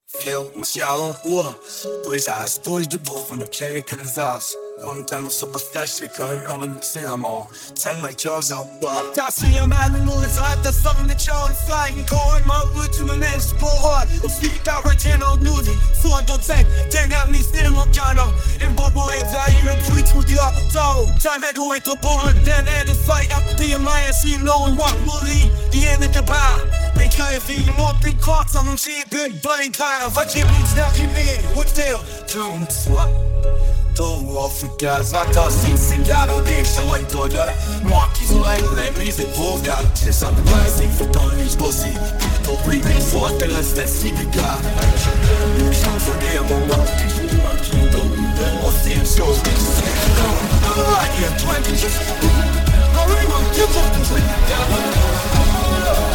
Eu, Marcial rua, dois as dois de boa no que casas. Long time so pathetic, I can't see them all. Tell my jaws out, but I see a man in all his life. That's something that you're flying. Going my wood to my next board. The feet out retain old nudie. So I don't think, dang out me still on Ghana. In bubble waves, I even tweet to the up. So, time had to wait to board. Then had to fight up the alliance. See no one what will lead the end of the bar. They can't feel more big clocks on them. See big blind time. What you mean, snap you mean? What's there? Don't swap. Todo Africa's not a cigaro deixa lá em toda Rockies like lemons e polga It's on the rising for Tony's pussy Tô breathing forte let's see the guy Não sabemos lá Você shows this I can't 20 just I really want to give up